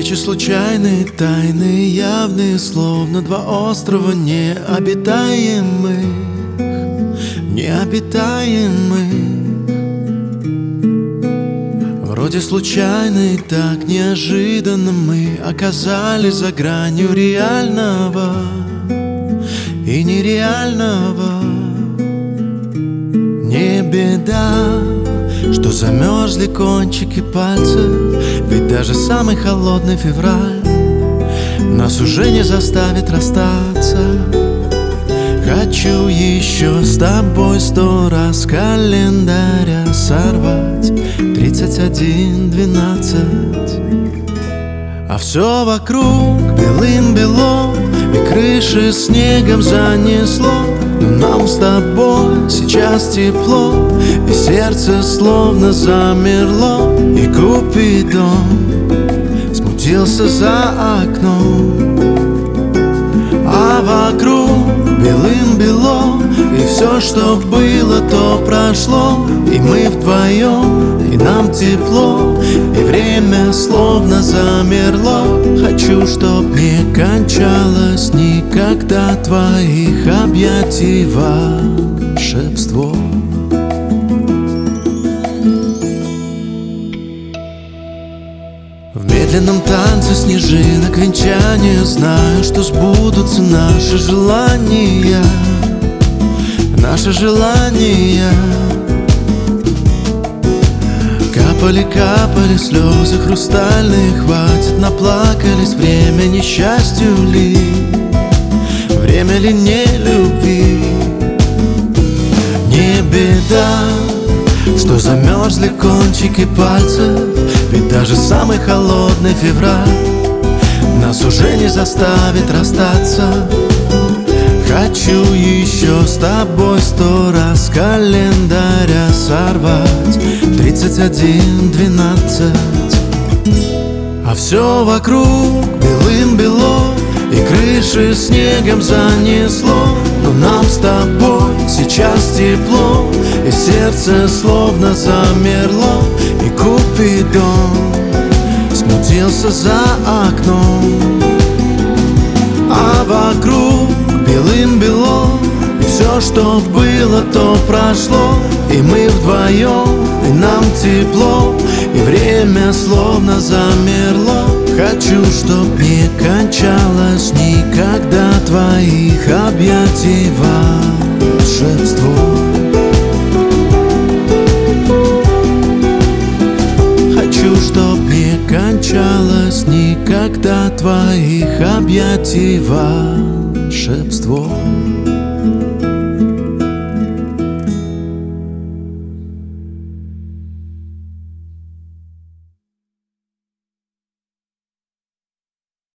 Встречи случайные, тайные, явные, словно два острова необитаемых, необитаемых. Вроде случайно и так неожиданно мы оказались за гранью реального и нереального. Не беда, что замерзли кончики пальцев, ведь даже самый холодный февраль нас уже не заставит расстаться. Хочу еще с тобой 100 раз календаря сорвать 31:12. А все вокруг белым-бело, и крыши снегом занесло. Но нам с тобой сейчас тепло, и сердце словно замерло. И Купидон смутился за окном, а вокруг белым-бело, и все, что было, то прошло. И мы вдвоем, и нам тепло, и время словно замерло. Хочу, чтоб не кончалось никогда твоих объятий волшебство. В медленном танце снежинок венчания знаю, что сбудутся наши желания, наши желания. Капали-капали слезы хрустальные, хватит, наплакались. Время несчастью ли, время ли не любви? Не беда, что замерзли кончики пальцев, ведь даже самый холодный февраль нас уже не заставит расстаться. Хочу еще с тобой 100 раз календаря сорвать 31:12. А все вокруг белым-бело, и крыши снегом занесло. Но нам с тобой сейчас тепло, и сердце словно замерло. И Купидон смутился за окном, а вокруг белым-бело, и все, что было, то прошло. И мы вдвоем, и нам тепло, и время словно замерло. Хочу, чтоб не кончалось никогда твоих объятий волшебство. Хочу, чтоб не кончалось никогда твоих объятий волшебство.